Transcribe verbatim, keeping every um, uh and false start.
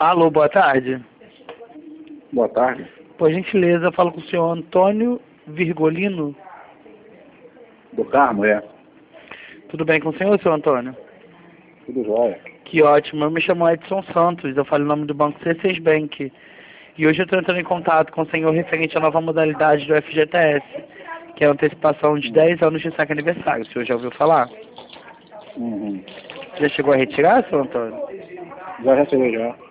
Alô, boa tarde. Boa tarde. Por gentileza, eu falo com o senhor Antônio Virgolino. Do Carmo, é? Tudo bem com o senhor, senhor Antônio? Tudo jóia. Que ótimo. Eu me chamo Edson Santos, eu falo em nome do Banco C seis Bank. E hoje eu estou entrando em contato com o senhor referente à nova modalidade do F G T S, que é a antecipação de dez anos de saque aniversário. O senhor já ouviu falar? Uhum. Já chegou a retirar, senhor Antônio? Já recebi já.